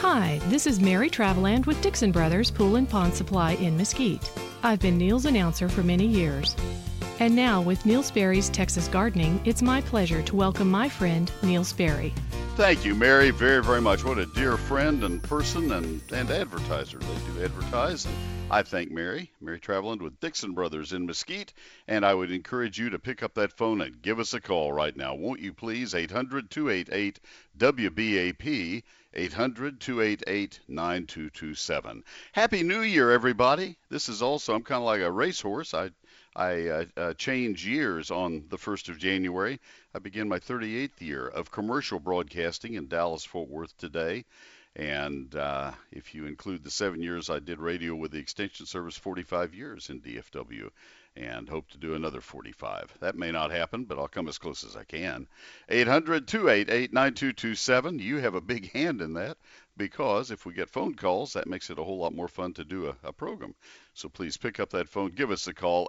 Hi, this is Mary Traveland with Dixon Brothers Pool and Pond Supply in Mesquite. I've been Neil's announcer for many years. And now, with Neil Sperry's Texas Gardening, it's my pleasure to welcome my friend, Neil Sperry. Thank you, Mary, very, very much. What a dear friend and person and advertiser. They do advertise. And I thank Mary Traveland with Dixon Brothers in Mesquite. And I would encourage you to pick up that phone and give us a call right now. Won't you please? 800-288-WBAP. 800-288-9227. Happy New Year, everybody. This is also, I'm kind of like a racehorse. I change years on the 1st of January. I begin my 38th year of commercial broadcasting in Dallas-Fort Worth today. And if you include the 7 years I did radio with the Extension Service, 45 years in DFW, and hope to do another 45. That may not happen, but I'll come as close as I can. 800-288-9227. You have a big hand in that, because if we get phone calls, that makes it a whole lot more fun to do a program. So please pick up that phone. Give us a call,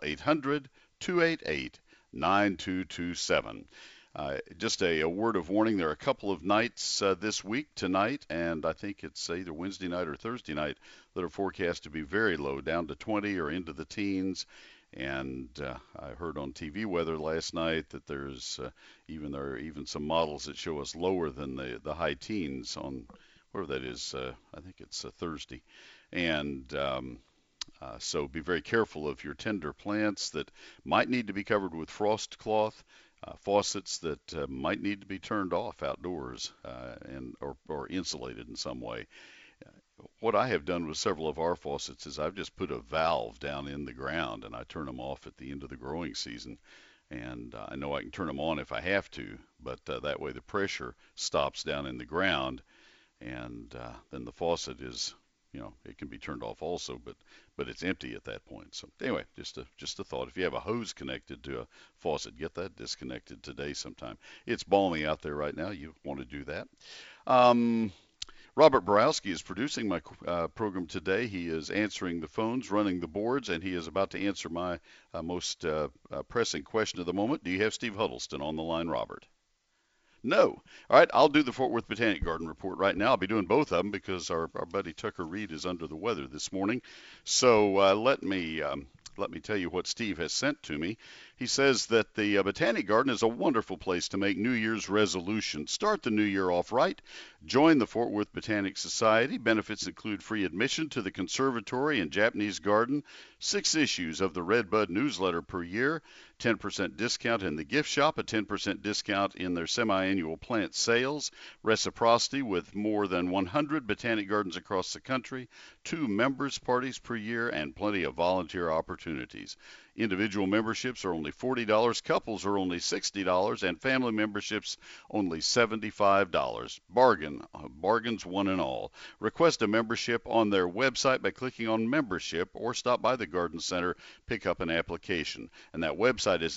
800-288-9227. Just a word of warning, there are a couple of nights this week, tonight, and I think it's either Wednesday night or Thursday night, that are forecast to be very low, down to 20 or into the teens. And I heard on TV weather last night that there are even some models that show us lower than the high teens on whatever that is. I think it's Thursday. And so be very careful of your tender plants that might need to be covered with frost cloth. Faucets that might need to be turned off outdoors or insulated in some way. What I have done with several of our faucets is I've just put a valve down in the ground and I turn them off at the end of the growing season. And I know I can turn them on if I have to, but that way the pressure stops down in the ground, and then the faucet is, it can be turned off also, but it's empty at that point. So anyway, just a thought. If you have a hose connected to a faucet, get that disconnected today sometime. It's balmy out there right now. You want to do that. Robert Borowski is producing my program today. He is answering the phones, running the boards, and he is about to answer my most pressing question of the moment. Do you have Steve Huddleston on the line, Robert? No. All right, I'll do the Fort Worth Botanic Garden report right now. I'll be doing both of them because our buddy Tucker Reed is under the weather this morning. So let me tell you what Steve has sent to me. He says that the Botanic Garden is a wonderful place to make New Year's resolutions. Start the new year off right. Join the Fort Worth Botanic Society. Benefits include free admission to the conservatory and Japanese garden, 6 issues of the Redbud newsletter per year, 10% discount in the gift shop, a 10% discount in their semi-annual plant sales, reciprocity with more than 100 botanic gardens across the country, 2 members parties per year, and plenty of volunteer opportunities. Individual memberships are only $40, couples are only $60, and family memberships only $75. Bargains one and all. Request a membership on their website by clicking on membership, or stop by the garden center, pick up an application. And that website is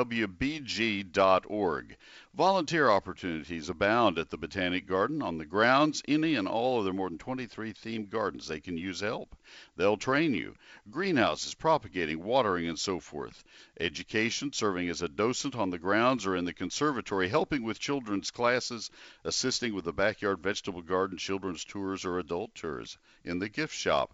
fwbg.org. Volunteer opportunities abound at the Botanic Garden. On the grounds, any and all of their more than 23 themed gardens, they can use help. They'll train you. Greenhouses, propagating, watering, and so forth. Education, serving as a docent on the grounds or in the conservatory, helping with children's classes, assisting with the backyard vegetable garden, children's tours, or adult tours. In the gift shop,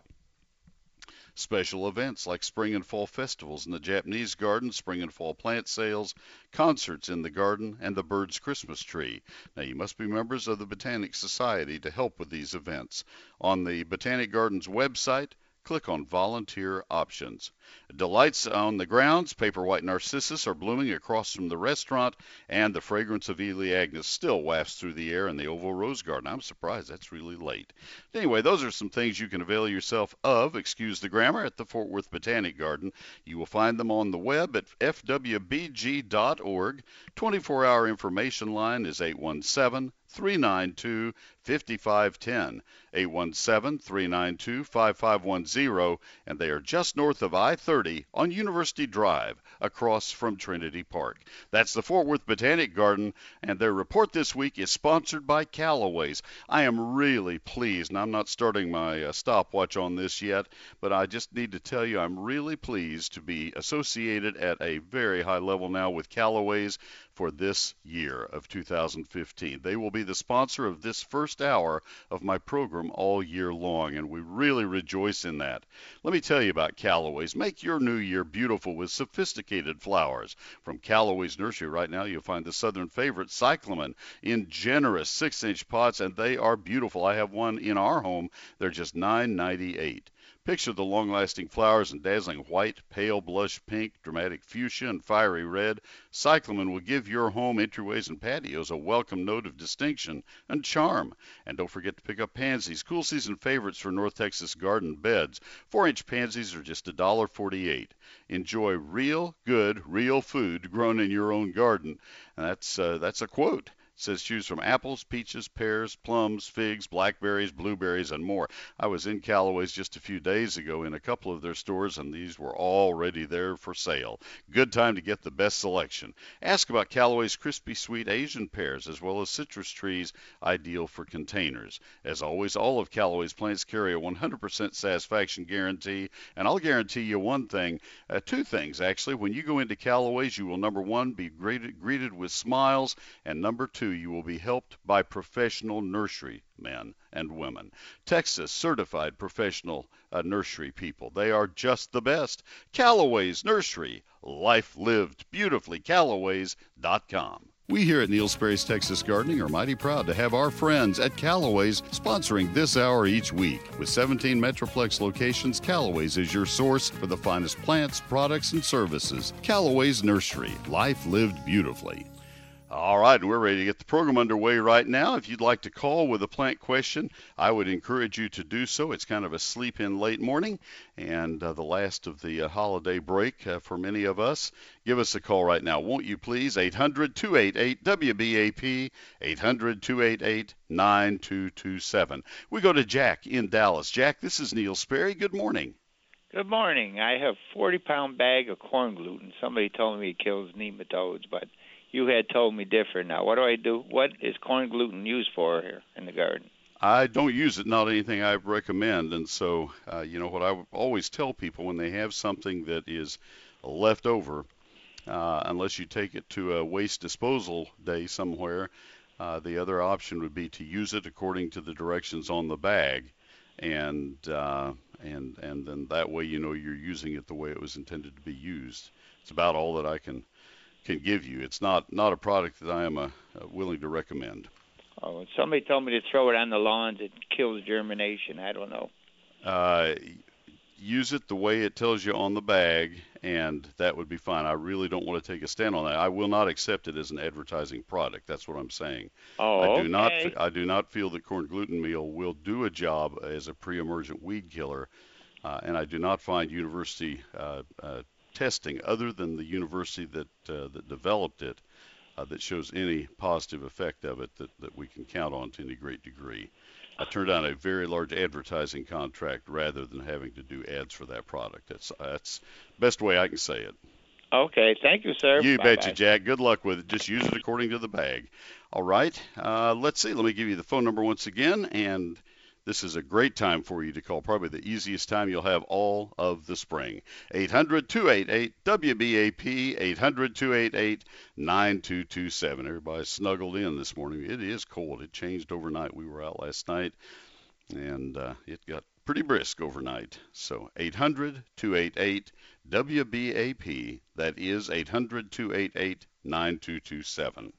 special events like spring and fall festivals in the Japanese garden, spring and fall plant sales, concerts in the garden, and the bird's Christmas tree. Now, you must be members of the Botanic Society to help with these events. On the Botanic Garden's website, click on Volunteer Options. Delights on the grounds, paper white narcissus are blooming across from the restaurant, and the fragrance of Elaeagnus still wafts through the air in the Oval Rose Garden. I'm surprised that's really late. Anyway, those are some things you can avail yourself of, excuse the grammar, at the Fort Worth Botanic Garden. You will find them on the web at fwbg.org. 24-hour information line is 817-392-5510, 817-392-5510, and they are just north of I-30 on University Drive, across from Trinity Park. That's the Fort Worth Botanic Garden, and their report this week is sponsored by Callaway's. I am really pleased, and I'm not starting my stopwatch on this yet, but I just need to tell you I'm really pleased to be associated at a very high level now with Callaway's. for this year of 2015. They will be the sponsor of this first hour of my program all year long, and we really rejoice in that. Let me tell you about Callaway's. Make your new year beautiful with sophisticated flowers. From Callaway's Nursery right now, you'll find the southern favorite, cyclamen, in generous 6-inch pots, and they are beautiful. I have one in our home. They're just $9.98. Picture the long-lasting flowers in dazzling white, pale blush pink, dramatic fuchsia, and fiery red. Cyclamen will give your home, entryways, and patios a welcome note of distinction and charm. And don't forget to pick up pansies, cool season favorites for North Texas garden beds. 4-inch pansies are just $1.48. Enjoy real, good, real food grown in your own garden. And that's a quote. It says choose from apples, peaches, pears, plums, figs, blackberries, blueberries, and more. I was in Callaway's just a few days ago in a couple of their stores, and these were already there for sale. Good time to get the best selection. Ask about Callaway's crispy sweet Asian pears, as well as citrus trees, ideal for containers. As always, all of Callaway's plants carry a 100% satisfaction guarantee, and I'll guarantee you one thing, two things actually. When you go into Callaway's, you will, number one, be greeted with smiles, and number two, you will be helped by professional nursery men and women. Texas certified professional nursery people. They are just the best. Callaway's Nursery. Life lived beautifully. Callaways.com. We here at Neil Sperry's Texas Gardening are mighty proud to have our friends at Callaway's sponsoring this hour each week. With 17 Metroplex locations, Callaway's is your source for the finest plants, products, and services. Callaway's Nursery. Life lived beautifully. All right, we're ready to get the program underway right now. If you'd like to call with a plant question, I would encourage you to do so. It's kind of a sleep-in late morning and the last of the holiday break for many of us. Give us a call right now, won't you please? 800-288-WBAP, 800-288-9227. We go to Jack in Dallas. Jack, this is Neil Sperry. Good morning. Good morning. I have a 40-pound bag of corn gluten. Somebody told me it kills nematodes, but you had told me different. Now, what do I do? What is corn gluten used for here in the garden? I don't use it, not anything I recommend. And so, what I always tell people when they have something that is left over, unless you take it to a waste disposal day somewhere, the other option would be to use it according to the directions on the bag. And then that way, you're using it the way it was intended to be used. It's about all that I can give you. It's not a product that I am willing to recommend. Oh, somebody told me to throw it on the lawns. It kills germination. I don't know. Use it the way it tells you on the bag, and that would be fine. I really don't want to take a stand on that. I will not accept it as an advertising product. That's what I'm saying. Oh, okay. I do not feel that corn gluten meal will do a job as a pre-emergent weed killer, and I do not find university testing other than the university that developed it that shows any positive effect of it that we can count on to any great degree. I turned down a very large advertising contract rather than having to do ads for that product. That's the best way I can say it. Okay, thank you, sir. You Bye-bye. betcha, Jack. Good luck with it. Just use it according to the bag. All right, let's see. Let me give you the phone number once again, and this is a great time for you to call, probably the easiest time you'll have all of the spring. 800-288-WBAP, 800-288-9227. Everybody's snuggled in this morning. It is cold. It changed overnight. We were out last night, and it got pretty brisk overnight. So 800-288-WBAP. That is 800-288-9227.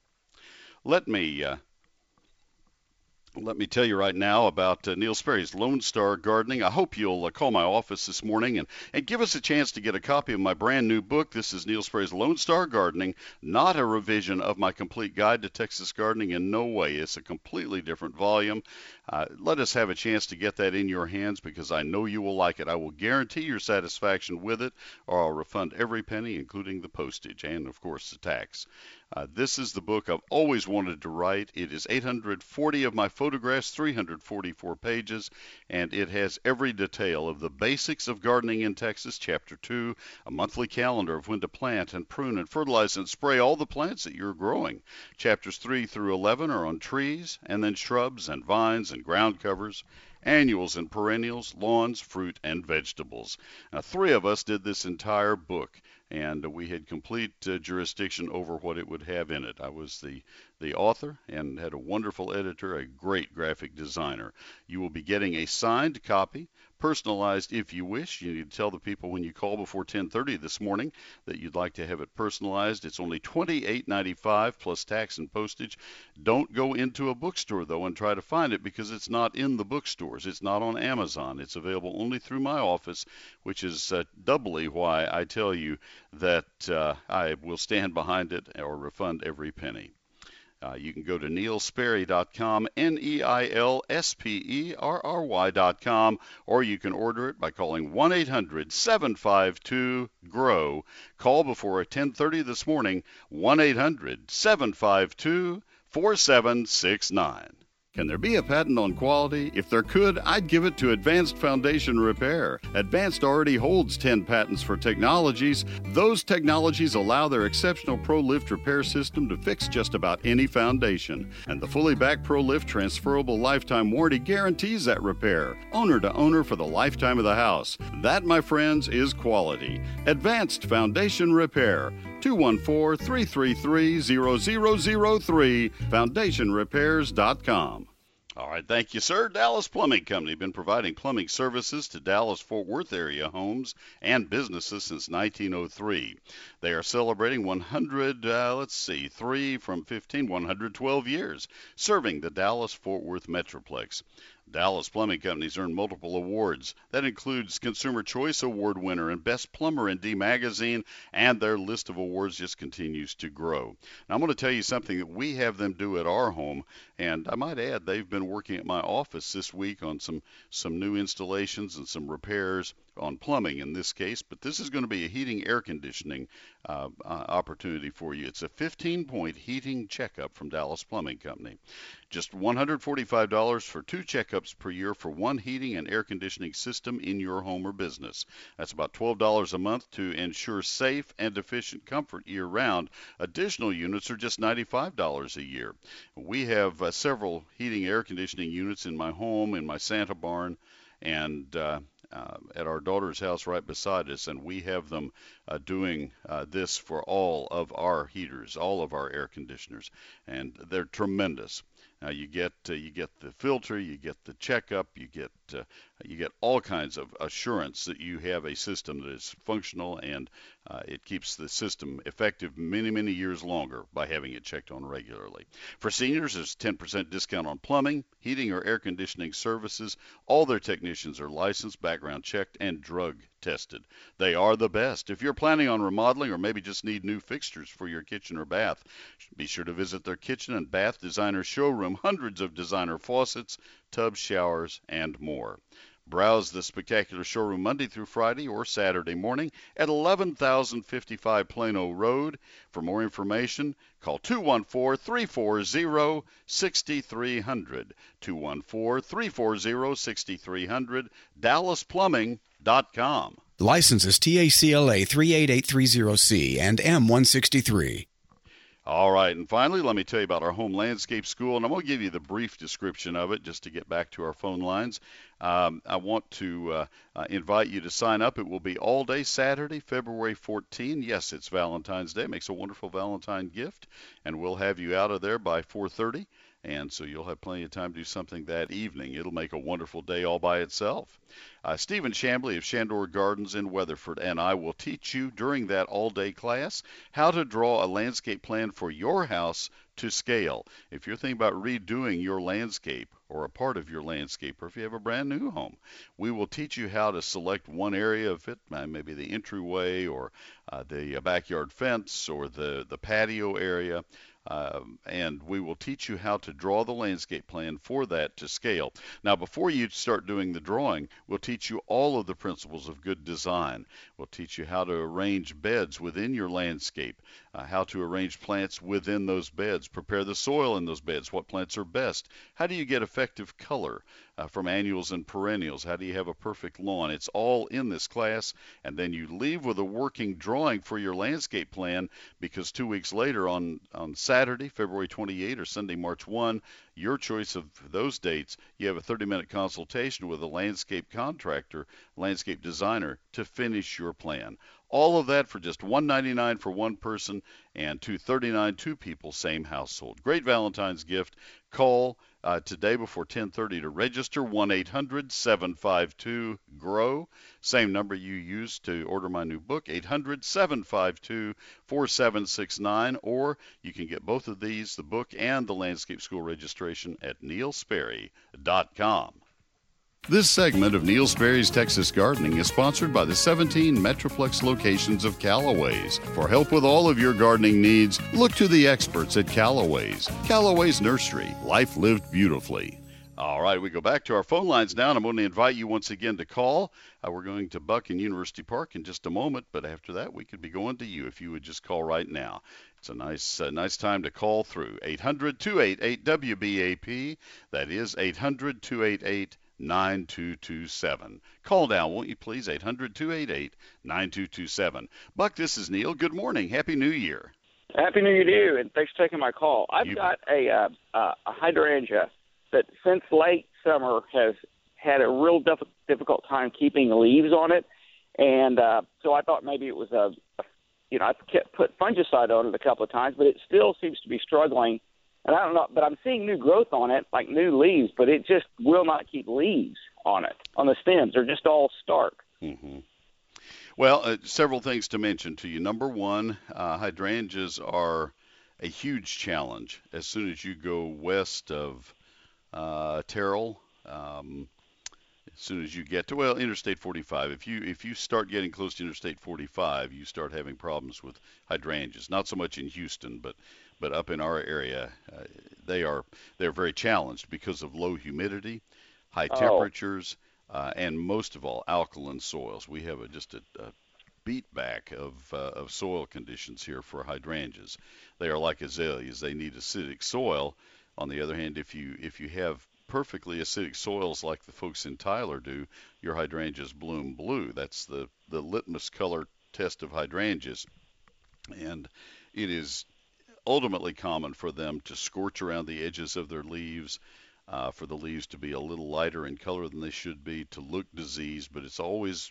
Let me tell you right now about Neil Sperry's Lone Star Gardening. I hope you'll call my office this morning and give us a chance to get a copy of my brand new book. This is Neil Sperry's Lone Star Gardening, not a revision of my complete guide to Texas gardening in no way. It's a completely different volume. Let us have a chance to get that in your hands because I know you will like it. I will guarantee your satisfaction with it, or I'll refund every penny, including the postage and, of course, the tax. This is the book I've always wanted to write. It is 840 of my photographs, 344 pages, and it has every detail of the basics of gardening in Texas, Chapter 2, a monthly calendar of when to plant and prune and fertilize and spray all the plants that you're growing. Chapters 3 through 11 are on trees, and then shrubs and vines and ground covers, annuals and perennials, lawns, fruit, and vegetables. Now, 3 of us did this entire book. and we had complete jurisdiction over what it would have in it. I was the author and had a wonderful editor, a great graphic designer. You will be getting a signed copy, personalized if you wish. You need to tell the people when you call before 10:30 this morning that you'd like to have it personalized. It's only $28.95 plus tax and postage. Don't go into a bookstore, though, and try to find it because it's not in the bookstores. It's not on Amazon. It's available only through my office, which is doubly why I tell you that I will stand behind it or refund every penny. You can go to neilsperry.com, NEILSPERRY.com, or you can order it by calling 1-800-752-GROW. Call before 10:30 this morning, 1-800-752-4769. Can there be a patent on quality? If there could, I'd give it to Advanced Foundation Repair. Advanced already holds 10 patents for technologies. Those technologies allow their exceptional ProLift repair system to fix just about any foundation. And the fully backed ProLift transferable lifetime warranty guarantees that repair, owner to owner for the lifetime of the house. That, my friends, is quality. Advanced Foundation Repair. 214-333-0003, foundationrepairs.com. All right, thank you, sir. Dallas Plumbing Company been providing plumbing services to Dallas-Fort Worth area homes and businesses since 1903. They are celebrating 112 years, serving the Dallas-Fort Worth Metroplex. Dallas Plumbing Company's earned multiple awards. That includes Consumer Choice Award winner and Best Plumber in D Magazine, and their list of awards just continues to grow. Now, I'm going to tell you something that we have them do at our home, and I might add they've been working at my office this week on some new installations and some repairs on plumbing in this case, but this is going to be a heating air conditioning opportunity for you. It's a 15-point heating checkup from Dallas Plumbing Company. Just $145 for 2 checkups per year for 1 heating and air conditioning system in your home or business. That's about $12 a month to ensure safe and efficient comfort year-round. Additional units are just $95 a year. We have several heating air conditioning units in my home, in my Santa barn, and at our daughter's house right beside us, and we have them doing this for all of our heaters, all of our air conditioners, and they're tremendous. Now you get the filter, you get the checkup, you get all kinds of assurance that you have a system that is functional, and it keeps the system effective many, many years longer by having it checked on regularly. For seniors, there's a 10% discount on plumbing, heating, or air conditioning services. All their technicians are licensed, background checked, and drug tested. They are the best. If you're planning on remodeling or maybe just need new fixtures for your kitchen or bath, be sure to visit their kitchen and bath designer showroom. Hundreds of designer faucets, tubs, showers, and more. Browse the spectacular showroom Monday through Friday or Saturday morning at 11,055 Plano Road. For more information, call 214-340-6300. 214-340-6300. DallasPlumbing.com. License is TACLA 38830C and M163. All right, and finally, let me tell you about our home landscape school, and I'm going to give you the brief description of it just to get back to our phone lines. I want to invite you to sign up. It will be all day Saturday, February 14. Yes, it's Valentine's Day. It makes a wonderful Valentine gift, and we'll have you out of there by 4:30, and so you'll have plenty of time to do something that evening. It'll make a wonderful day all by itself. Stephen Chambly of Shandor Gardens in Weatherford and I will teach you during that all-day class how to draw a landscape plan for your house to scale. If you're thinking about redoing your landscape or a part of your landscape, or if you have a brand new home, we will teach you how to select one area of it, maybe the entryway or the backyard fence or the patio area. And we will teach you how to draw the landscape plan for that to scale. Now, before you start doing the drawing, we'll teach you all of the principles of good design. We'll teach you how to arrange beds within your landscape, how to arrange plants within those beds, prepare the soil in those beds, what plants are best, how do you get effective color from annuals and perennials, how do you have a perfect lawn. It's all in this class, and then you leave with a working drawing for your landscape plan, because 2 weeks later on Saturday, February 28 or Sunday, March 1, your choice of those dates, you have a 30-minute consultation with a landscape contractor, landscape designer to finish your plan. All of that for just $199 for one person and $239 two people, same household. Great Valentine's gift. Call today before 10:30 to register, 1-800-752-GROW. Same number you used to order my new book, 800-752-4769. Or you can get both of these, the book and the landscape school registration, at neilsperry.com. This segment of Neil Sperry's Texas Gardening is sponsored by the 17 Metroplex locations of Callaway's. For help with all of your gardening needs, look to the experts at Callaway's. Callaway's Nursery, life lived beautifully. All right, we go back to our phone lines now, and I'm going to invite you once again to call. We're going to Buck and University Park in just a moment, but after that, we could be going to you if you would just call right now. It's a nice time to call through. 800-288-WBAP. That is 800-288-9227. Call now, won't you please? 800-288-9227. Buck, this is Neil. Good morning. Happy New Year. Happy New Year to you, and thanks for taking my call. I've got a hydrangea that since late summer has had a real difficult time keeping leaves on it, and so I thought maybe it was I've put fungicide on it a couple of times, but it still seems to be struggling. And I don't know, but I'm seeing new growth on it, like new leaves, but it just will not keep leaves on it, on the stems. They're just all stark. Mm-hmm. Well, several things to mention to you. Number one, hydrangeas are a huge challenge as soon as you go west of Terrell. As soon as you get to Interstate 45, if you start getting close to Interstate 45, you start having problems with hydrangeas. Not so much in Houston, but up in our area, they're very challenged because of low humidity, high temperatures, and most of all, alkaline soils. We have just a beat back of soil conditions here for hydrangeas. They are like azaleas; they need acidic soil. On the other hand, if you have perfectly acidic soils like the folks in Tyler do, your hydrangeas bloom blue. That's the litmus color test of hydrangeas, and it is ultimately common for them to scorch around the edges of their leaves, for the leaves to be a little lighter in color than they should be, to look diseased, but it always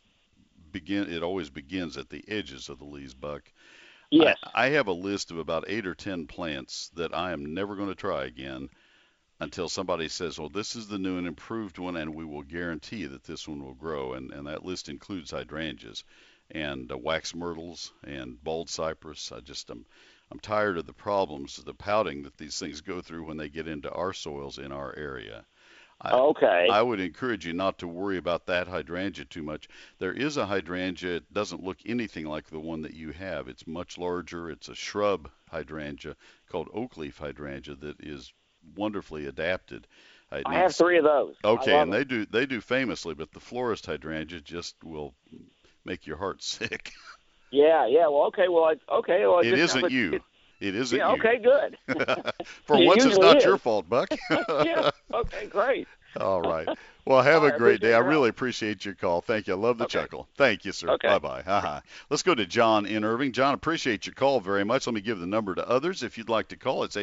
begins at the edges of the leaves, Buck. Yes. I have a list of about 8 or 10 plants that I am never going to try again until somebody says, well, this is the new and improved one, and we will guarantee that this one will grow. And that list includes hydrangeas and wax myrtles and bald cypress. I'm tired of the problems, the pouting that these things go through when they get into our soils in our area. Okay. I would encourage you not to worry about that hydrangea too much. There is a hydrangea. It doesn't look anything like the one that you have. It's much larger. It's a shrub hydrangea called oakleaf hydrangea that is wonderfully adapted. I have 3 of those. Okay, and they do famously, but the florist hydrangea just will make your heart sick. Yeah. Well, okay. Well, it isn't you. It isn't you. Okay, good. For once, it's not your fault, Buck. Yeah. Okay, great. All right. Well, have a great day. I really appreciate your call. Thank you. I love the chuckle. Thank you, sir. Okay. Bye-bye. Let's go to John in Irving. John, appreciate your call very much. Let me give the number to others. If you'd like to call, it's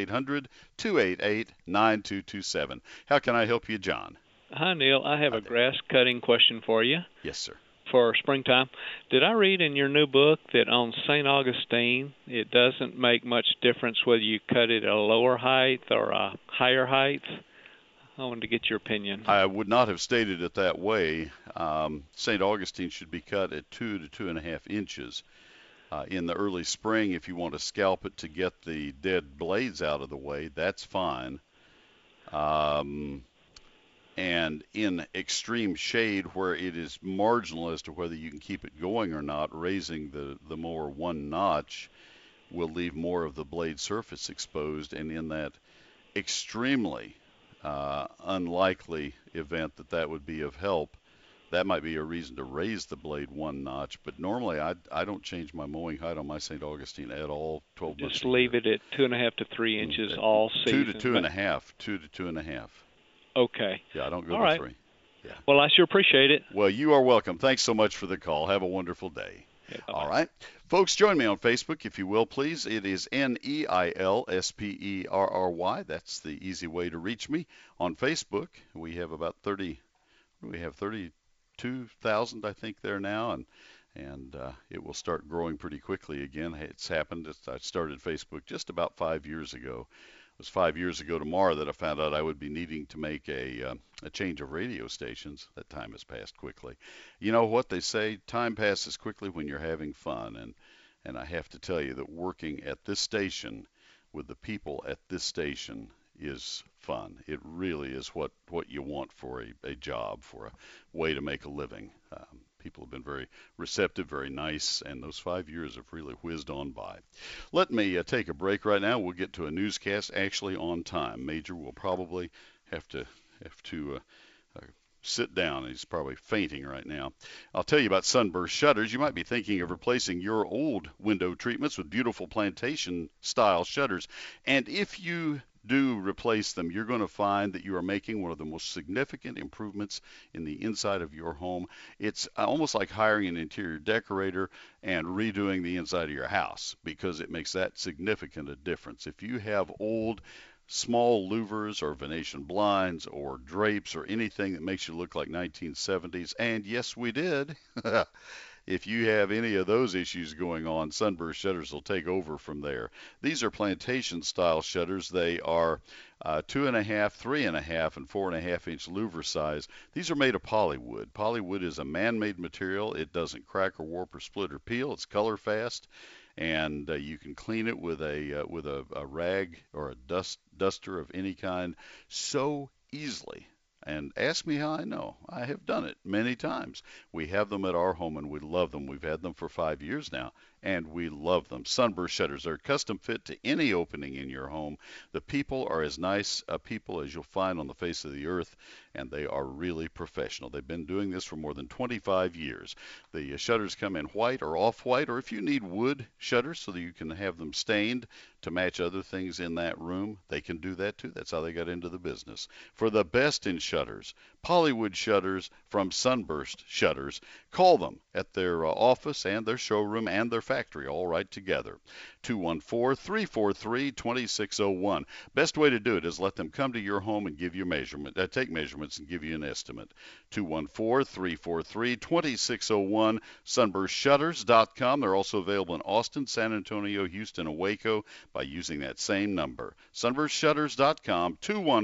800-288-9227. How can I help you, John? Hi, Neil. I have a grass cutting question for you. Yes, sir. For springtime. Did I read in your new book that on St. Augustine, it doesn't make much difference whether you cut it at a lower height or a higher height? I wanted to get your opinion. I would not have stated it that way. St. Augustine should be cut at 2 to 2.5 inches. In the early spring, if you want to scalp it to get the dead blades out of the way, that's fine. And in extreme shade where it is marginal as to whether you can keep it going or not, raising the mower 1 notch will leave more of the blade surface exposed. And in that extremely unlikely event that would be of help, that might be a reason to raise the blade 1 notch. But normally I don't change my mowing height on my St. Augustine at all. 12 months. Just leave it at 2.5 to 3 inches all season. 2 to 2.5. 2 to 2.5. Okay. Yeah, I don't go to 3. Yeah. Well, I sure appreciate it. Well, you are welcome. Thanks so much for the call. Have a wonderful day. Yeah, All right. Folks, join me on Facebook, if you will, please. It is NEILSPERRY. That's the easy way to reach me on Facebook. We have about 32,000, I think, there now, and it will start growing pretty quickly again. It's happened. I started Facebook just about 5 years ago. It was 5 years ago tomorrow that I found out I would be needing to make a change of radio stations. That time has passed quickly. You know what they say, time passes quickly when you're having fun, and I have to tell you that working at this station with the people at this station is fun. It really is what you want for a job, for a way to make a living. People have been very receptive, very nice, and those 5 years have really whizzed on by. Let me take a break right now. We'll get to a newscast actually on time. Major will probably have to sit down. He's probably fainting right now. I'll tell you about Sunburst Shutters. You might be thinking of replacing your old window treatments with beautiful plantation-style shutters, and if you do replace them, you're going to find that you are making one of the most significant improvements in the inside of your home. It's almost like hiring an interior decorator and redoing the inside of your house, because it makes that significant a difference. If you have old small louvers or Venetian blinds or drapes or anything that makes you look like 1970s, and yes, we did. If you have any of those issues going on, Sunburst Shutters will take over from there. These are plantation-style shutters. They are 2.5, 3.5, and 4.5-inch louver size. These are made of polywood. Polywood is a man-made material. It doesn't crack or warp or split or peel. It's color fast, and you can clean it with a rag or a duster of any kind so easily. And ask me how I know. I have done it many times. We have them at our home, and we love them. We've had them for 5 years now, and we love them. Sunburst Shutters are custom fit to any opening in your home. The people are as nice a people as you'll find on the face of the earth, and they are really professional. They've been doing this for more than 25 years. The shutters come in white or off-white, or if you need wood shutters so that you can have them stained to match other things in that room, they can do that too. That's how they got into the business. For the best in shutters, Polywood shutters from Sunburst Shutters, call them at their office and their showroom and their factory all right together. 214-343-2601. Best way to do it is let them come to your home and give you take measurements and give you an estimate. 214-343-2601, sunburstshutters.com. They're also available in Austin, San Antonio, Houston, and Waco by using that same number. sunburstshutters.com,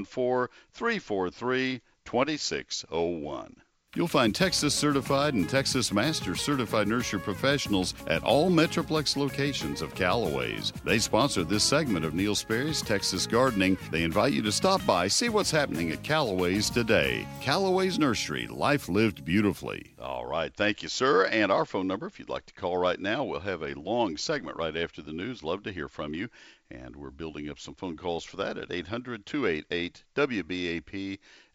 214-343-2601. You'll find Texas Certified and Texas Master Certified Nursery Professionals at all Metroplex locations of Callaway's. They sponsor this segment of Neil Sperry's Texas Gardening. They invite you to stop by, see what's happening at Callaway's today. Callaway's Nursery, life lived beautifully. All right, thank you, sir. And our phone number, if you'd like to call right now, we'll have a long segment right after the news. Love to hear from you. And we're building up some phone calls for that at 800-288-WBAP,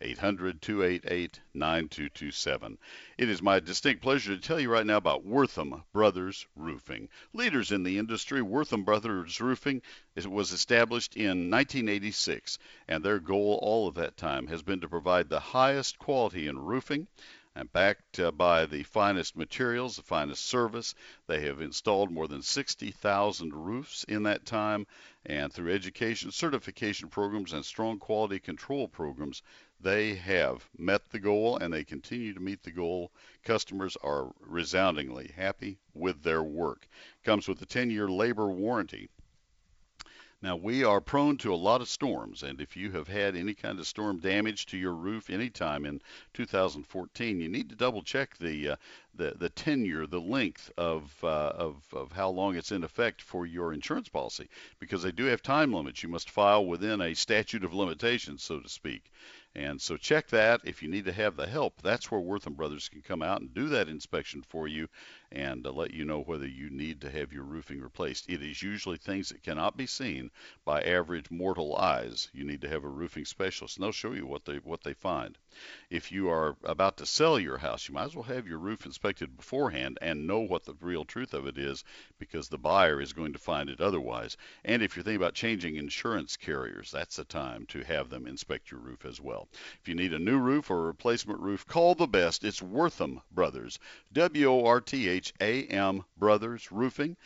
800-288-9227. It is my distinct pleasure to tell you right now about Wortham Brothers Roofing. Leaders in the industry, Wortham Brothers Roofing was established in 1986, and their goal all of that time has been to provide the highest quality in roofing, and backed by the finest materials, the finest service. They have installed more than 60,000 roofs in that time, and through education, certification programs, and strong quality control programs, they have met the goal, and they continue to meet the goal. Customers are resoundingly happy with their work. Comes with a 10-year labor warranty. Now, we are prone to a lot of storms, and if you have had any kind of storm damage to your roof anytime in 2014, you need to double check the tenure, the length of how long it's in effect for your insurance policy, because they do have time limits. You must file within a statute of limitations, so to speak. And so check that. If you need to have the help, that's where Wortham Brothers can come out and do that inspection for you and let you know whether you need to have your roofing replaced. It is usually things that cannot be seen by average mortal eyes. You need to have a roofing specialist, and they'll show you what they find. If you are about to sell your house, you might as well have your roof inspected beforehand and know what the real truth of it is, because the buyer is going to find it otherwise. And if you're thinking about changing insurance carriers, that's the time to have them inspect your roof as well. well. If you need a new roof or a replacement roof, call the best. It's Wortham Brothers. WORTHAM Brothers Roofing,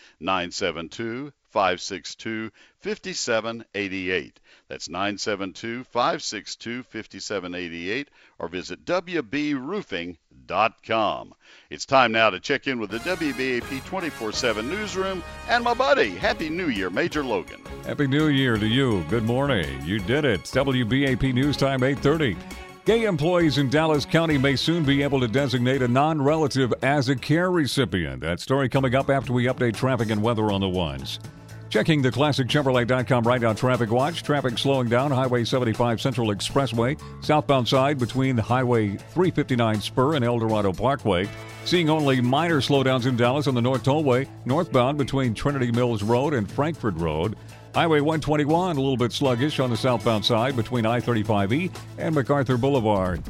972-562-5788. That's 972-562-5788, or visit WBRoofing.com. It's time now to check in with the WBAP 24/7 newsroom and my buddy. Happy New Year, Major Logan. Happy New Year to you. Good morning. You did it. WBAP News Time 8:30. Gay employees in Dallas County may soon be able to designate a non-relative as a care recipient. That story coming up after we update traffic and weather on the ones. Checking the ClassicChevrolet.com right now traffic watch. Traffic slowing down Highway 75 Central Expressway, southbound side between Highway 359 Spur and El Dorado Parkway. Seeing only minor slowdowns in Dallas on the North Tollway, northbound between Trinity Mills Road and Frankford Road. Highway 121 a little bit sluggish on the southbound side between I-35E and MacArthur Boulevard.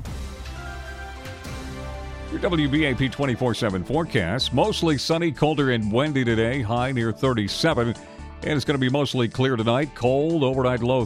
Your WBAP 24/7 forecast. Mostly sunny, colder and windy today. High near 37. And it's going to be mostly clear tonight. Cold, overnight low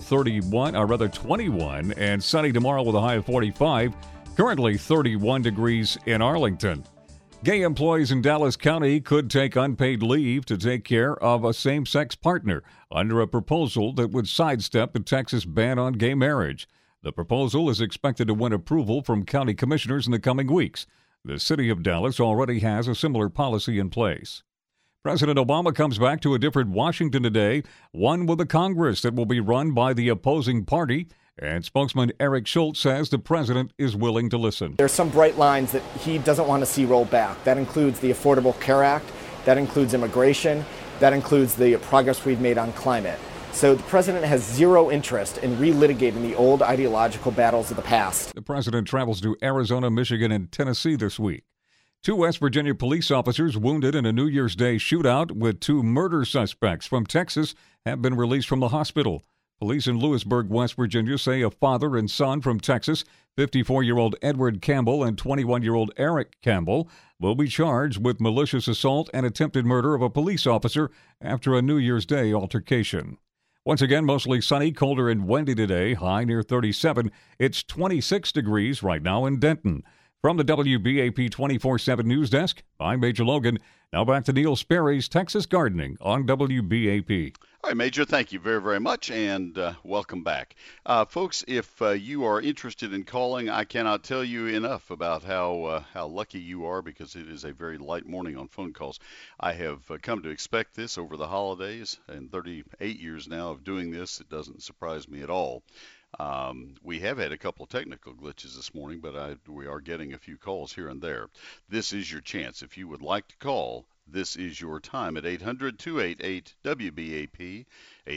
21, and sunny tomorrow with a high of 45. Currently 31 degrees in Arlington. Gay employees in Dallas County could take unpaid leave to take care of a same-sex partner under a proposal that would sidestep the Texas ban on gay marriage. The proposal is expected to win approval from county commissioners in the coming weeks. The city of Dallas already has a similar policy in place. President Obama comes back to a different Washington today, one with a Congress that will be run by the opposing party, and spokesman Eric Schultz says the president is willing to listen. There's some bright lines that he doesn't want to see rolled back. That includes the Affordable Care Act, that includes immigration, that includes the progress we've made on climate. So the president has zero interest in relitigating the old ideological battles of the past. The president travels to Arizona, Michigan, and Tennessee this week. 2 West Virginia police officers wounded in a New Year's Day shootout with 2 murder suspects from Texas have been released from the hospital. Police in Lewisburg, West Virginia say a father and son from Texas, 54-year-old Edward Campbell and 21-year-old Eric Campbell, will be charged with malicious assault and attempted murder of a police officer after a New Year's Day altercation. Once again, mostly sunny, colder and windy today, high near 37. It's 26 degrees right now in Denton. From the WBAP 24/7 News Desk, I'm Major Logan. Now back to Neil Sperry's Texas Gardening on WBAP. All right, Major, thank you very, very much, and welcome back. Folks, if you are interested in calling, I cannot tell you enough about how lucky you are, because it is a very light morning on phone calls. I have come to expect this over the holidays, and 38 years now of doing this, it doesn't surprise me at all. We have had a couple of technical glitches this morning, but we are getting a few calls here and there. This is your chance. If you would like to call, this is your time at 800-288-WBAP,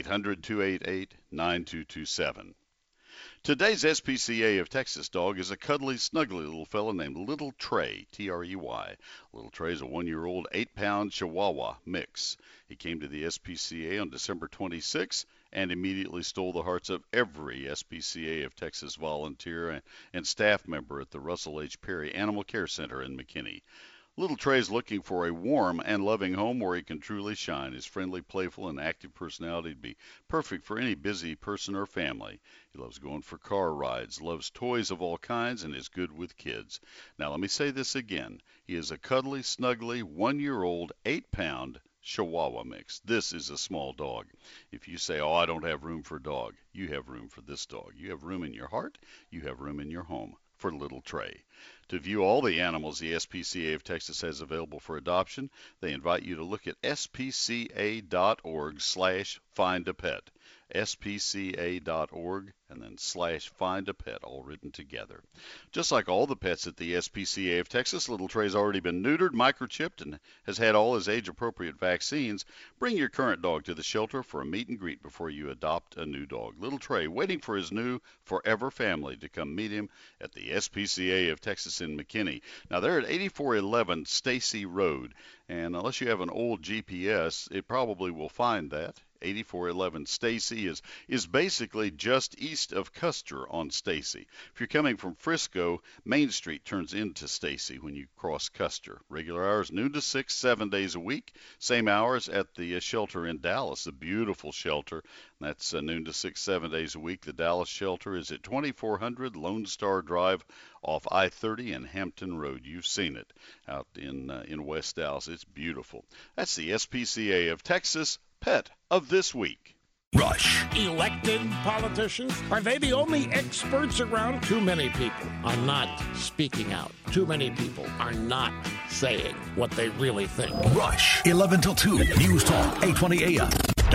800-288-9227. Today's SPCA of Texas dog is a cuddly, snuggly little fella named Little Trey, Trey. Little Trey is a 1-year-old, 8-pound Chihuahua mix. He came to the SPCA on December 26 and immediately stole the hearts of every SPCA of Texas volunteer and staff member at the Russell H. Perry Animal Care Center in McKinney. Little Trey is looking for a warm and loving home where he can truly shine. His friendly, playful, and active personality would be perfect for any busy person or family. He loves going for car rides, loves toys of all kinds, and is good with kids. Now let me say this again. He is a cuddly, snuggly, 1-year-old, 8-pound Chihuahua mix. This is a small dog. If you say, oh, I don't have room for a dog, you have room for this dog. You have room in your heart. You have room in your home for Little Trey. To view all the animals the SPCA of Texas has available for adoption, they invite you to look at spca.org/findapet. spca.org and then /findapet, all written together. Just like all the pets at the SPCA of Texas, Little Trey's already been neutered, microchipped, and has had all his age-appropriate vaccines. Bring your current dog to the shelter for a meet and greet before you adopt a new dog. Little Trey, waiting for his new forever family to come meet him at the SPCA of Texas in McKinney. Now, they're at 8411 Stacy Road, and unless you have an old GPS, it probably will find that 8411 Stacy is basically just east of Custer on Stacy. If you're coming from Frisco, Main Street turns into Stacy when you cross Custer. Regular hours noon to 6, 7 days a week. Same hours at the shelter in Dallas, a beautiful shelter. That's noon to 6, 7 days a week. The Dallas shelter is at 2400 Lone Star Drive off I-30 and Hampton Road. You've seen it out in West Dallas. It's beautiful. That's the SPCA of Texas Pet of this week. Rush. Elected politicians? Are they the only experts around? Too many people are not speaking out. Too many people are not saying what they really think. Rush, 11 till 2, News Talk, 820 AM,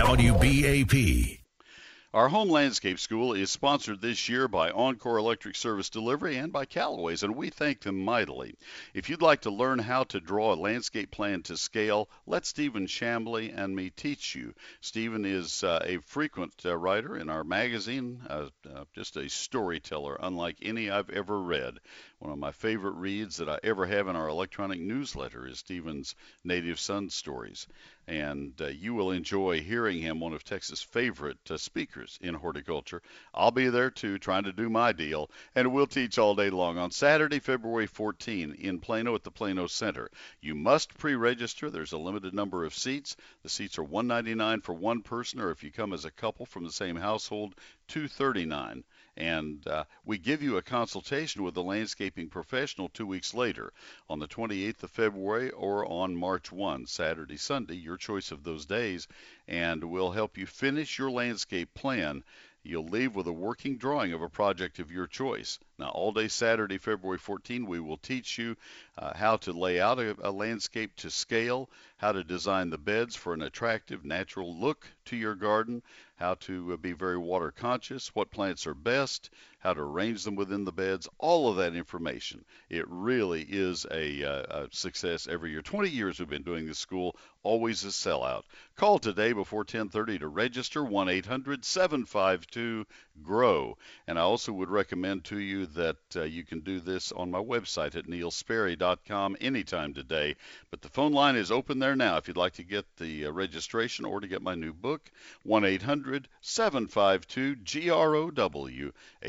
WBAP. Our home landscape school is sponsored this year by Encore Electric Service Delivery and by Callaway's, and we thank them mightily. If you'd like to learn how to draw a landscape plan to scale, let Stephen Chambly and me teach you. Stephen is a frequent writer in our magazine, just a storyteller unlike any I've ever read. One of my favorite reads that I ever have in our electronic newsletter is Stephen's Native Son Stories. And you will enjoy hearing him, one of Texas' favorite speakers in horticulture. I'll be there too, trying to do my deal, and we'll teach all day long on Saturday, February 14 in Plano at the Plano Center. You must pre-register. There's a limited number of seats. The seats are $199 for one person, or if you come as a couple from the same household, $239. And we give you a consultation with a landscaping professional 2 weeks later on the 28th of February or on March 1, Saturday, Sunday, your choice of those days, and we'll help you finish your landscape plan. You'll leave with a working drawing of a project of your choice. Now, all day Saturday, February 14, we will teach you how to lay out a landscape to scale, how to design the beds for an attractive, natural look to your garden, how to be very water conscious, what plants are best, how to arrange them within the beds, all of that information. It really is a success every year. 20 years we've been doing this school, always a sellout. Call today before 10:30 to register, 1-800-752-GROW. And I also would recommend to you that you can do this on my website at neilsperry.com anytime today. But the phone line is open there now if you'd like to get the registration or to get my new book, 1-800-752-GROW,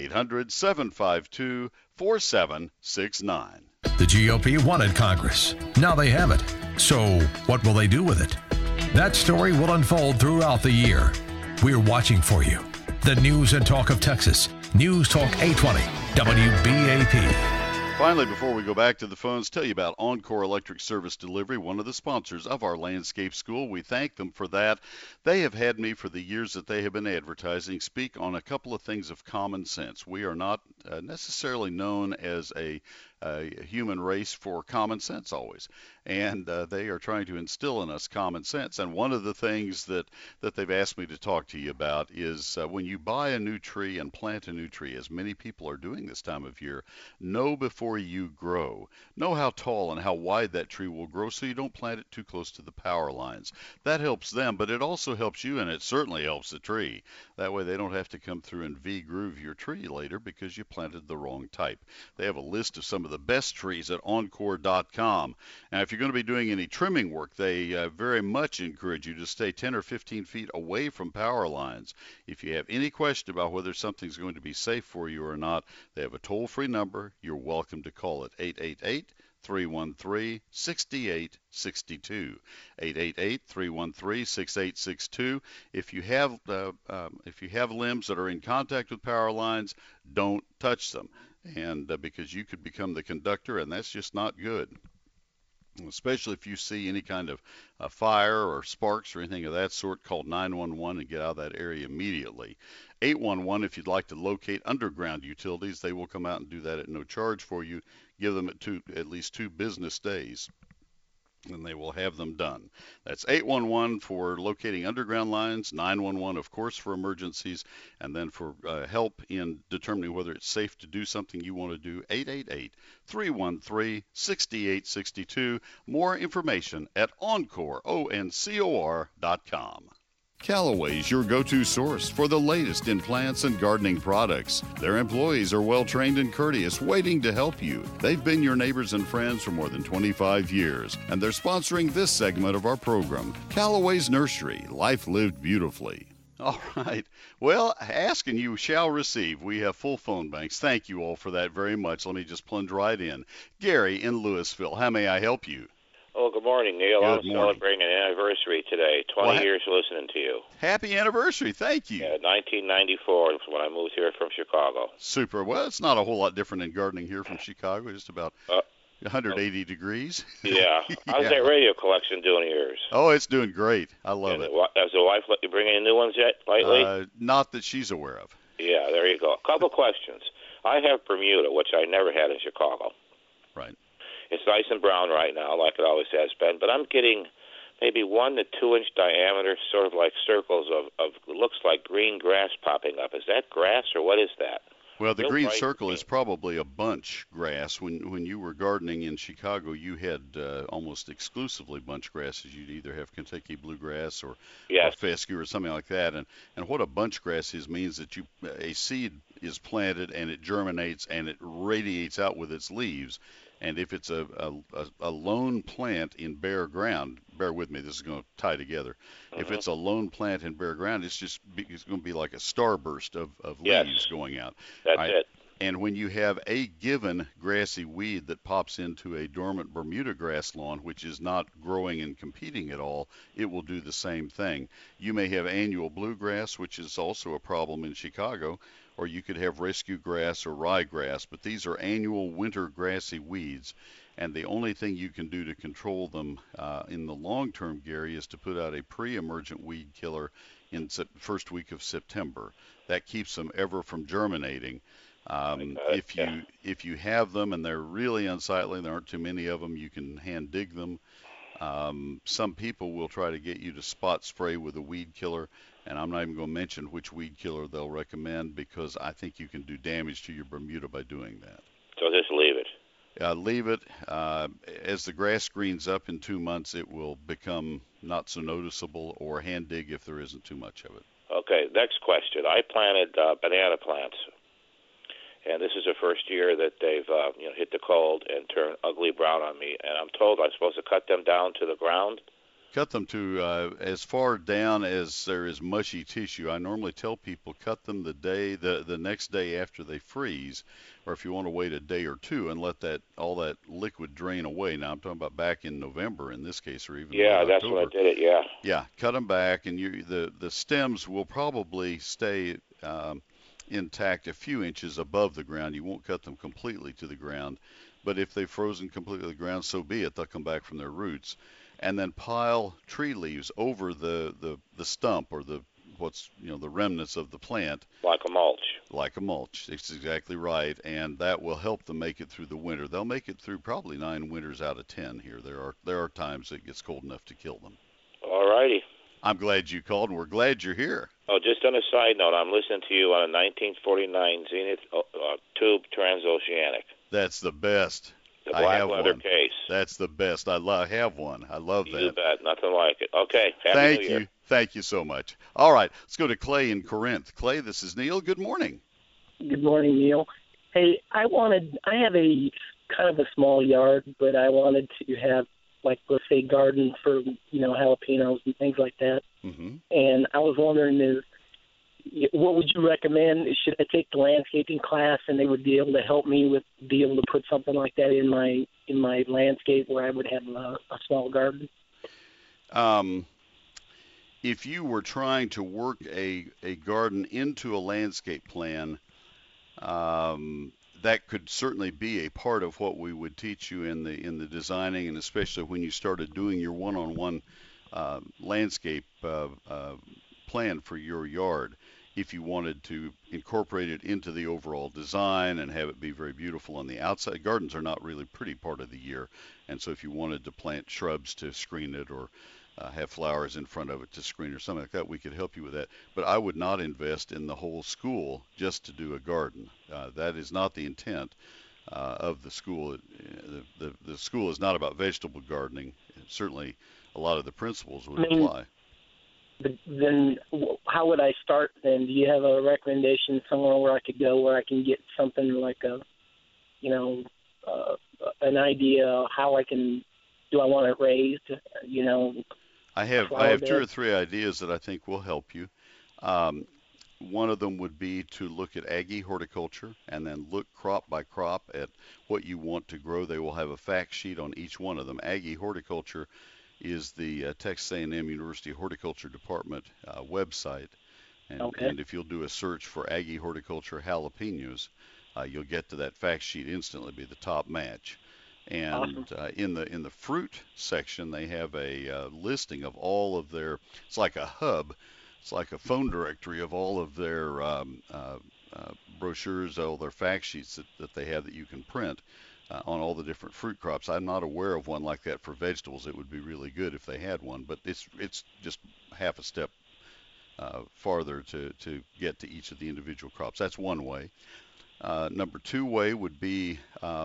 800-752-4769. The GOP wanted Congress. Now they have it. So what will they do with it? That story will unfold throughout the year. We're watching for you. The news and talk of Texas. News Talk 820, WBAP. Finally, before we go back to the phones, tell you about Encore Electric Service Delivery, one of the sponsors of our landscape school. We thank them for that. They have had me for the years that they have been advertising speak on a couple of things of common sense. We are not necessarily known as a human race for common sense always, and they are trying to instill in us common sense. And one of the things that they've asked me to talk to you about is when you buy a new tree and plant a new tree, as many people are doing this time of year, know before you grow. Know how tall and how wide that tree will grow so you don't plant it too close to the power lines. That helps them, but it also helps you, and it certainly helps the tree. That way they don't have to come through and V-groove your tree later because you planted the wrong type. They have a list of some of the best trees at Encore.com. Now, if you're going to be doing any trimming work, they very much encourage you to stay 10 or 15 feet away from power lines. If you have any question about whether something's going to be safe for you or not, they have a toll-free number. You're welcome to call it, 888-313-6862. 888-313-6862. If you have limbs that are in contact with power lines, don't touch them. And because you could become the conductor, and that's just not good. Especially if you see any kind of fire or sparks or anything of that sort, call 911 and get out of that area immediately. 811 if you'd like to locate underground utilities. They will come out and do that at no charge for you. Give them at least 2 business days, and they will have them done. That's 811 for locating underground lines, 911, of course, for emergencies, and then for help in determining whether it's safe to do something you want to do, 888-313-6862. More information at Encore, ONCOR.com. Callaway's your go-to source for the latest in plants and gardening products. Their employees are well-trained and courteous, waiting to help you. They've been your neighbors and friends for more than 25 years, and they're sponsoring this segment of our program. Callaway's Nursery, life lived beautifully. All right. Well, ask and you shall receive. We have full phone banks. Thank you all for that very much. Let me just plunge right in. Gary in Louisville, how may I help you? Oh, good morning, Neil. Good I'm morning. celebrating an anniversary today. 20 years listening to you. Happy anniversary. Thank you. Yeah, 1994 was when I moved here from Chicago. Super. Well, it's not a whole lot different in gardening here from Chicago. Just about 180 degrees. Yeah. How's that radio collection doing yours? Oh, it's doing great. I love it. Has the wife let you bring any new ones yet lately? Not that she's aware of. Yeah, there you go. A couple questions. I have Bermuda, which I never had in Chicago. Right. It's nice and brown right now, like it always has been, but I'm getting maybe 1 to 2 inch diameter, sort of like circles of looks like green grass popping up. Is that grass or what is that? Well, the green circle is probably a bunch grass. When you were gardening in Chicago, you had almost exclusively bunch grasses. You'd either have Kentucky bluegrass or fescue or something like that. And what a bunch grass is means that a seed is planted and it germinates and it radiates out with its leaves. And if it's a lone plant in bare ground, bear with me, this is going to tie together. If it's a lone plant in bare ground, it's going to be like a starburst of leaves going out. That's it. And when you have a given grassy weed that pops into a dormant Bermuda grass lawn, which is not growing and competing at all, it will do the same thing. You may have annual bluegrass, which is also a problem in Chicago, or you could have rescue grass or ryegrass, but these are annual winter grassy weeds, and the only thing you can do to control them in the long term, Gary, is to put out a pre-emergent weed killer in first week of September. That keeps them ever from germinating. If you have them and they're really unsightly, there aren't too many of them, you can hand dig them. Some people will try to get you to spot spray with a weed killer, and I'm not even going to mention which weed killer they'll recommend because I think you can do damage to your Bermuda by doing that. So just leave it. Leave it. As the grass greens up in 2 months, it will become not so noticeable, or hand dig if there isn't too much of it. Okay, next question. I planted banana plants, and this is the first year that they've hit the cold and turned ugly brown on me, and I'm told I'm supposed to cut them down to the ground. Cut them to as far down as there is mushy tissue. I normally tell people cut them the next day after they freeze, or if you want to wait a day or two and let all that liquid drain away. Now I'm talking about back in November in this case, or even that's October. when I did it. Yeah, cut them back, and the stems will probably stay intact a few inches above the ground. You won't cut them completely to the ground, but if they've frozen completely to the ground, so be it. They'll come back from their roots. And then pile tree leaves over the stump or the remnants of the plant. Like a mulch. Like a mulch. It's exactly right, and that will help them make it through the winter. They'll make it through probably 9 winters out of 10 here. There are times it gets cold enough to kill them. All righty. I'm glad you called, and we're glad you're here. Oh, just on a side note, I'm listening to you on a 1949 Zenith Tube Transoceanic. That's the best. The black leather one. case. That's the best. I have one. I love that. You bet. Nothing like it. Okay. Happy New Year. Thank you so much. All right. Let's go to Clay in Corinth. Clay, this is Neil. Good morning. Good morning, Neil. Hey, I have a kind of a small yard, but I wanted to have, like, let's say, garden for, jalapenos and things like that. Mm-hmm. And I was wondering what would you recommend? Should I take the landscaping class and they would be able to be able to put something like that in my landscape where I would have a small garden? If you were trying to work a garden into a landscape plan, that could certainly be a part of what we would teach you in the designing, and especially when you started doing your one-on-one landscape plan for your yard. If you wanted to incorporate it into the overall design and have it be very beautiful on the outside. Gardens are not really pretty part of the year, and so if you wanted to plant shrubs to screen it or have flowers in front of it to screen or something like that, we could help you with that. But I would not invest in the whole school just to do a garden. That is not the intent of the school. The school is not about vegetable gardening. Certainly a lot of the principles would apply. But then how would I start then? Do you have a recommendation somewhere where I could go where I can get something like an idea of how do I want it raised? I have 2 or 3 ideas that I think will help you. One of them would be to look at Aggie horticulture and then look crop by crop at what you want to grow. They will have a fact sheet on each one of them. Aggie horticulture is the Texas A&M University Horticulture Department website. And if you'll do a search for Aggie horticulture jalapenos, you'll get to that fact sheet instantly, be the top match. And in the fruit section, they have a listing of all of their, it's like a hub, it's like a phone directory of all of their brochures, all their fact sheets that they have that you can print on all the different fruit crops. I'm not aware of one like that for vegetables. It would be really good if they had one, but it's just half a step farther to get to each of the individual crops. That's one way. Number 2 way would be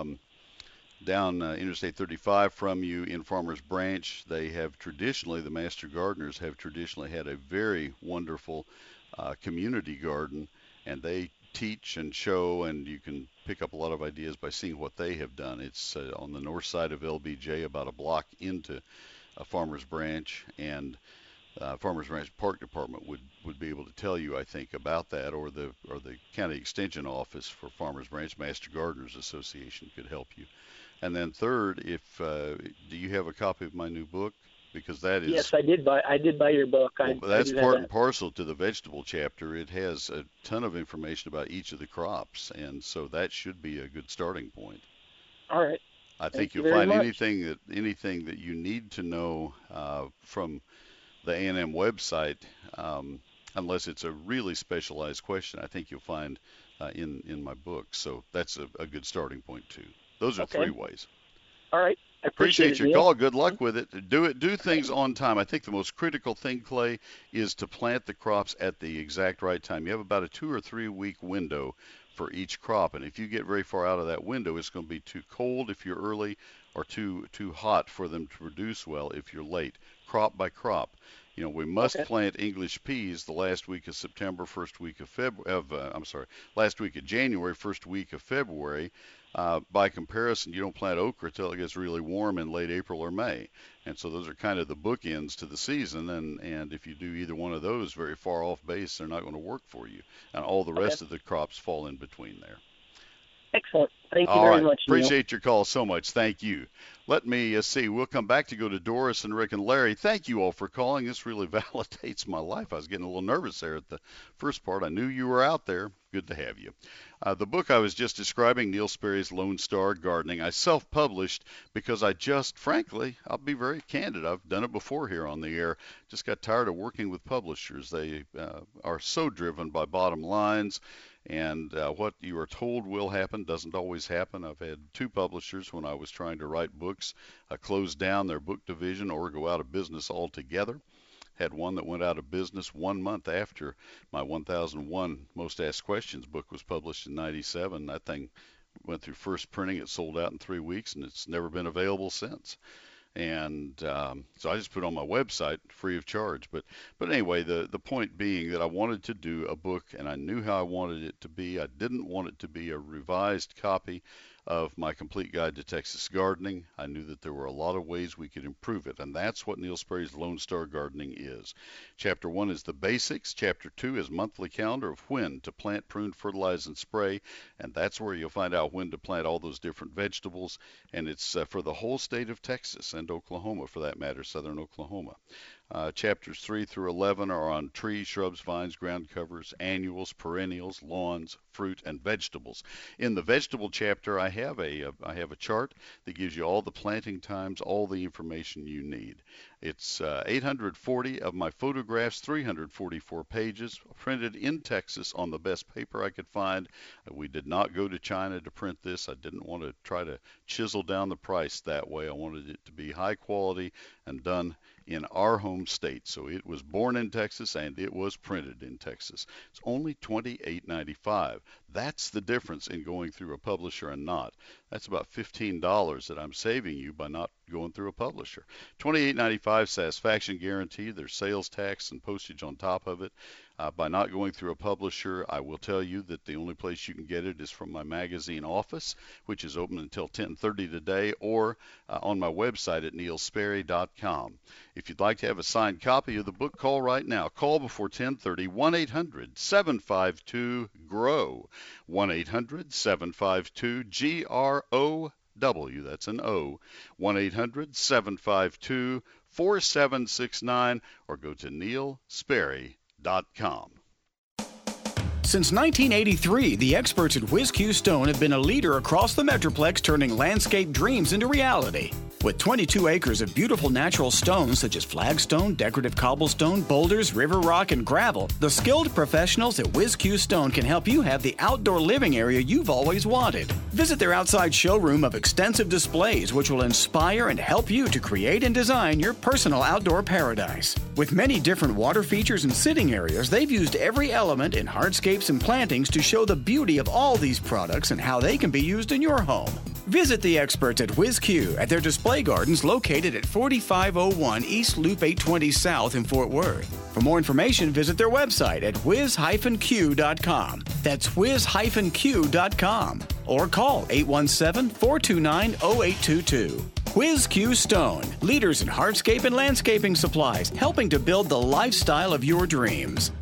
down Interstate 35 from you in Farmers Branch. They have traditionally, the Master Gardeners have traditionally had a very wonderful community garden, and they teach and show, and you can pick up a lot of ideas by seeing what they have done. It's on the north side of LBJ, about a block into Farmers Branch, and Farmers Branch Park Department would be able to tell you, I think, about that, or the County Extension Office for Farmers Branch Master Gardeners Association could help you. And then third, do you have a copy of my new book? Because that is... Yes, I did buy your book. That's part and parcel to the vegetable chapter. It has a ton of information about each of the crops, and so that should be a good starting point. All right. I think you'll find anything that you need to know from the A&M website, unless it's a really specialized question, I think you'll find in my book. So that's a good starting point too. Those are 3 ways. All right. I appreciate your call. Good luck with it. Do things on time. I think the most critical thing, Clay, is to plant the crops at the exact right time. You have about a 2 or 3 week window for each crop, and if you get very far out of that window, it's going to be too cold if you're early, or too hot for them to produce well if you're late. Crop by crop. We must plant English peas the last week of September, last week of January, first week of February. By comparison, you don't plant okra till it gets really warm in late April or May. And so those are kind of the bookends to the season. And if you do either one of those very far off base, they're not going to work for you. And all the rest of the crops fall in between there. Excellent. Thank you very much. Appreciate your call so much. Thank you. Let me see. We'll come back to go to Doris and Rick and Larry. Thank you all for calling. This really validates my life. I was getting a little nervous there at the first part. I knew you were out there. Good to have you. The book I was just describing, Neil Sperry's Lone Star Gardening, I self-published because frankly, I'll be very candid. I've done it before here on the air. Just got tired of working with publishers. They are so driven by bottom lines. And what you are told will happen doesn't always happen. I've had 2 publishers, when I was trying to write books, close down their book division or go out of business altogether. Had one that went out of business 1 month after my 1001 Most Asked Questions book was published in '97. That thing went through first printing. It sold out in 3 weeks, and it's never been available since. And so I just put it on my website free of charge. But anyway, the point being that I wanted to do a book, and I knew how I wanted it to be. I didn't want it to be a revised copy of my complete guide to Texas gardening. I knew that there were a lot of ways we could improve it, and that's what Neil Sperry's Lone Star Gardening is. Chapter 1 is the basics. Chapter 2 is monthly calendar of when to plant, prune, fertilize, and spray, and that's where you'll find out when to plant all those different vegetables, and it's for the whole state of Texas and Oklahoma, for that matter, southern Oklahoma. Chapters 3 through 11 are on trees, shrubs, vines, ground covers, annuals, perennials, lawns, fruit, and vegetables. In the vegetable chapter, I have a chart that gives you all the planting times, all the information you need. It's 840 of my photographs, 344 pages, printed in Texas on the best paper I could find. We did not go to China to print this. I didn't want to try to chisel down the price that way. I wanted it to be high quality and done in our home state. So it was born in Texas and it was printed in Texas. It's only $28.95. That's the difference in going through a publisher and not. That's about $15 that I'm saving you by not going through a publisher. $28.95 satisfaction guarantee. There's sales tax and postage on top of it. By not going through a publisher, I will tell you that the only place you can get it is from my magazine office, which is open until 10:30 today, or on my website at neilsperry.com. If you'd like to have a signed copy of the book, call right now. Call before 10:30, 1-800-752-GROW, 1-800-752-GROW. That's an O. 1-800-752-4769, or go to neilsperry.com. Since 1983, the experts at WhizQ Stone have been a leader across the Metroplex, turning landscape dreams into reality. With 22 acres of beautiful natural stones such as flagstone, decorative cobblestone, boulders, river rock, and gravel, the skilled professionals at WhizQ Stone can help you have the outdoor living area you've always wanted. Visit their outside showroom of extensive displays which will inspire and help you to create and design your personal outdoor paradise. With many different water features and sitting areas, they've used every element in hardscapes and plantings to show the beauty of all these products and how they can be used in your home. Visit the experts at WhizQ at their display gardens located at 4501 East Loop 820 South in Fort Worth. For more information, visit their website at whiz-q.com. That's whiz-q.com. Or call 817-429-0822. WhizQ Stone, leaders in hardscape and landscaping supplies, helping to build the lifestyle of your dreams.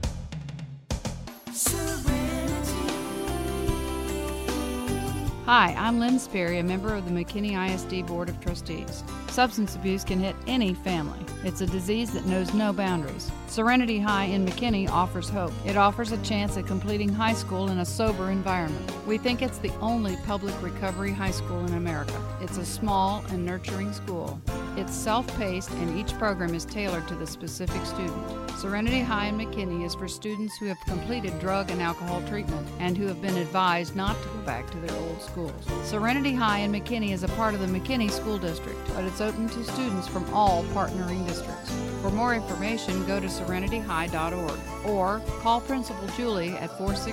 Hi, I'm Lynn Sperry, a member of the McKinney ISD Board of Trustees. Substance abuse can hit any family. It's a disease that knows no boundaries. Serenity High in McKinney offers hope. It offers a chance at completing high school in a sober environment. We think it's the only public recovery high school in America. It's a small and nurturing school. It's self-paced and each program is tailored to the specific student. Serenity High in McKinney is for students who have completed drug and alcohol treatment and who have been advised not to go back to their old schools. Serenity High in McKinney is a part of the McKinney School District, but it's open to students from all partnering districts. For more information, go to serenityhigh.org or call Principal Julie at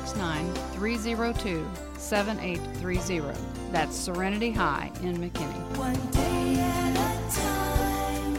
469-302-7830. That's Serenity High in McKinney. One day at a time,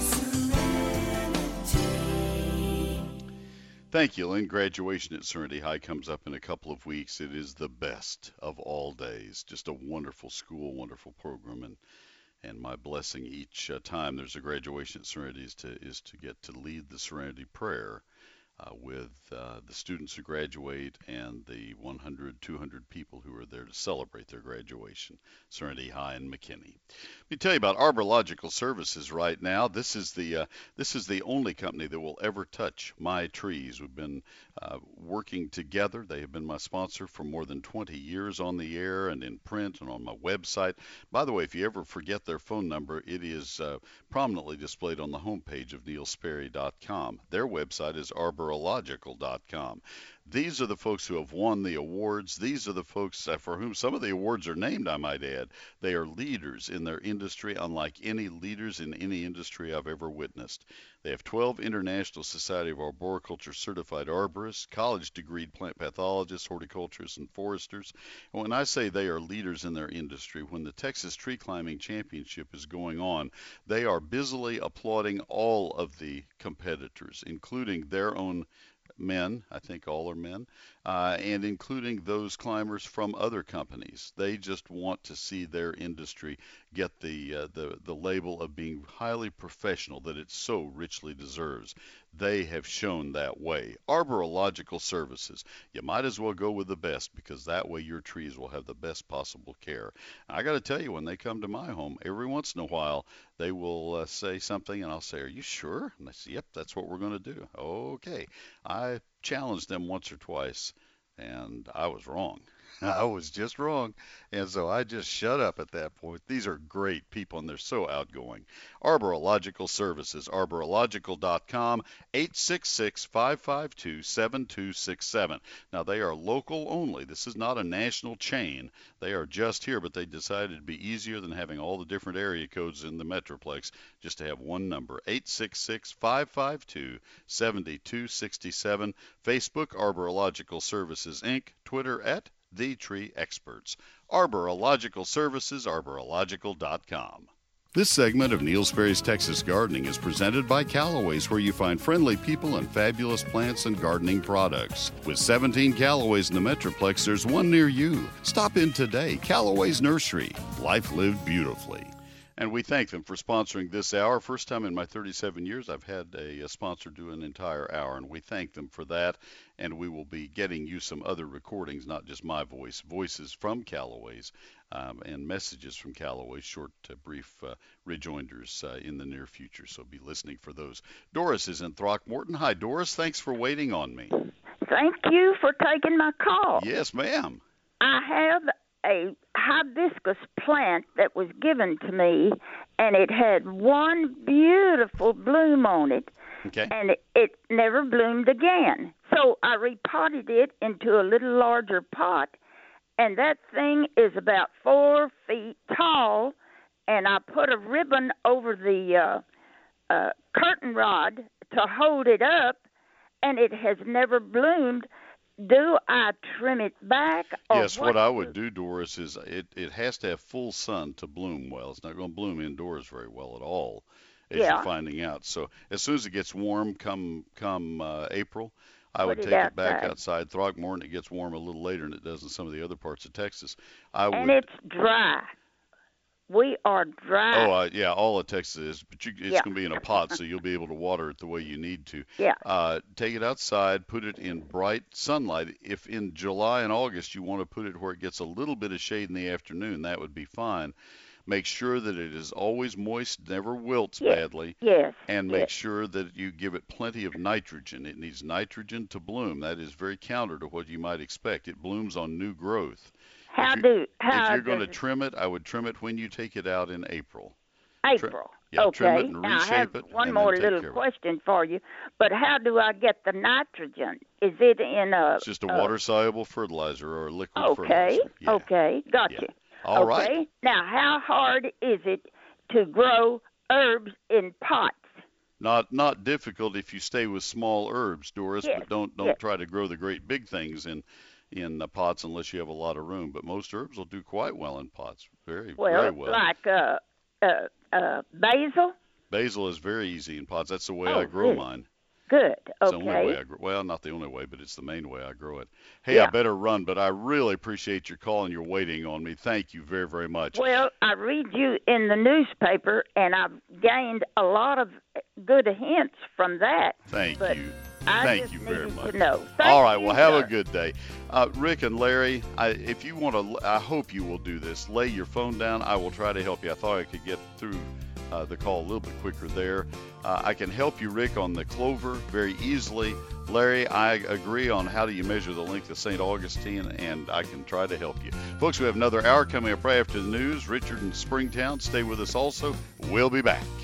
Serenity. Thank you, Lynn. Graduation at Serenity High comes up in a couple of weeks. It is the best of all days. Just a wonderful school, wonderful program, and my blessing each time there's a graduation at Serenity is to get to lead the Serenity Prayer with the students who graduate and the 100, 200 people who are there to celebrate their graduation. Serenity High in McKinney. Let me tell you about Arborilogical Services right now. This is the only company that will ever touch my trees. We've been working together. They have been my sponsor for more than 20 years on the air and in print and on my website. By the way, if you ever forget their phone number, it is prominently displayed on the homepage of neilsperry.com. Their website is arborilogical.com. These are the folks who have won the awards. These are the folks for whom some of the awards are named, I might add. They are leaders in their industry, unlike any leaders in any industry I've ever witnessed. They have 12 International Society of Arboriculture certified arborists, college-degreed plant pathologists, horticulturists, and foresters. And when I say they are leaders in their industry, when the Texas Tree Climbing Championship is going on, they are busily applauding all of the competitors, including their own men, I think all are men, and including those climbers from other companies. They just want to see their industry get the label of being highly professional that it so richly deserves. They have shown that way. Arborilogical Services. You might as well go with the best, because that way your trees will have the best possible care. And I got to tell you, when they come to my home, every once in a while, they will say something, and I'll say, "Are you sure?" And they say, "Yep, that's what we're going to do." Okay. I challenged them once or twice, and I was wrong. I was just wrong. And so I just shut up at that point. These are great people, and they're so outgoing. Arborilogical Services, arborilogical.com, 866-552-7267. Now, they are local only. This is not a national chain. They are just here, but they decided it'd be easier than having all the different area codes in the Metroplex just to have one number, 866-552-7267. Facebook, Arborilogical Services, Inc., Twitter at the tree experts. Arborological Services, arborological.com. This segment of Neil Sperry's Texas Gardening is presented by Callaway's, where you find friendly people and fabulous plants and gardening products. With 17 Callaways in the Metroplex, there's one near you. Stop in today. Callaway's Nursery. Life lived beautifully. And we thank them for sponsoring this hour. First time in my 37 years I've had a sponsor do an entire hour, and we thank them for that. And we will be getting you some other recordings, not just my voice, voices from Callaway's and messages from Callaway's, short, brief rejoinders in the near future. So be listening for those. Doris is in Throckmorton. Hi, Doris. Thanks for waiting on me. Thank you for taking my call. Yes, ma'am. I have a hibiscus plant that was given to me, and it had one beautiful bloom on it, and it never bloomed again. So I repotted it into a little larger pot, and that thing is about 4 feet tall, and I put a ribbon over the curtain rod to hold it up, and it has never bloomed. Do I trim it back? Or yes, what I would do, Doris, is it has to have full sun to bloom well. It's not going to bloom indoors very well at all, as you're finding out. So as soon as it gets warm, come April, I would take it back outside. Throckmorton, it gets warm a little later than it does in some of the other parts of Texas. And it's dry. We are dry. Oh, yeah, all of Texas is, but it's going to be in a pot, so you'll be able to water it the way you need to. Yeah. Take it outside, put it in bright sunlight. If in July and August you want to put it where it gets a little bit of shade in the afternoon, that would be fine. Make sure that it is always moist, never wilts badly. Yes. And make sure that you give it plenty of nitrogen. It needs nitrogen to bloom. That is very counter to what you might expect. It blooms on new growth. If you're going to trim it, I would trim it when you take it out in April. April. Okay. Trim it and now reshape I have it. One more little question for you. But how do I get the nitrogen? Is it in a... It's just a water-soluble fertilizer or a liquid fertilizer. Okay. Gotcha. All right. Now, how hard is it to grow herbs in pots? Not difficult if you stay with small herbs, Doris, but don't try to grow the great big things in pots unless you have a lot of room. But most herbs will do quite well in pots, very well. Like basil? Basil is very easy in pots. That's the way I grow mine. Good. It's the only way I grow. Well, not the only way, but it's the main way I grow it. Hey, I better run, but I really appreciate your call and your waiting on me. Thank you very, very much. Well, I read you in the newspaper, and I've gained a lot of good hints from that. Thank you. Thank you very much. All right, well, have a good day. Rick and Larry, if you want to, I hope you will do this. Lay your phone down. I will try to help you. I thought I could get through the call a little bit quicker there. I can help you, Rick, on the clover very easily. Larry, I agree on how do you measure the length of St. Augustine, and I can try to help you. Folks, we have another hour coming up right after the news. Richard in Springtown, stay with us also. We'll be back.